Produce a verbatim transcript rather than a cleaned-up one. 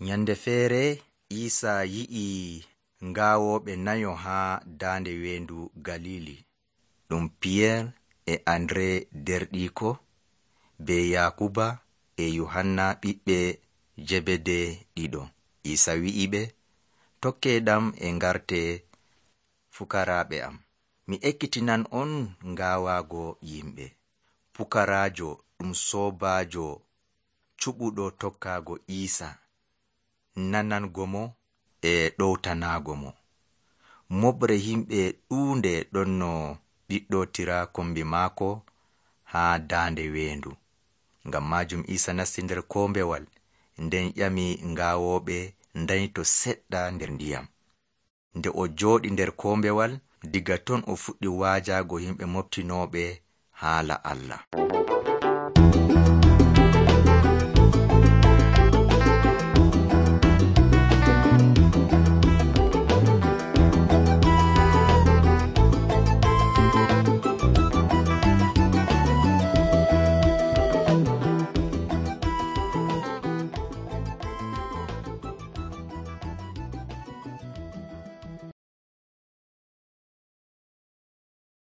Nyande feere Isa yi'i ngawoɓe nayo ha dande wendu Galili, ɗum Pierre e Andre derɗiko, be Yakuba e Yohanna ɓiɓɓe Jebede ɗiɗo. Isa wi'iɓe, tokke ɗam e ngarte fukaraɓe am. Mi ekkitinan on ngawago yimɓe. Pukarajo ɗum sobajo cuɓuɗo tokkago Isa, nanango mo e ɗowtanago mo. Mobre himɓe ɗuunde ɗonno ɓiɗɗotira kombi maako ha dande wendu. Ngam majum Isa nasti nder kombewal, nden ƴami ngawoɓe dañto seɗɗa nder ndiyam. Nde o jooɗi nder kombewal, diga ton o fuɗɗi waajago himɓe moftinoɓe haala Allah.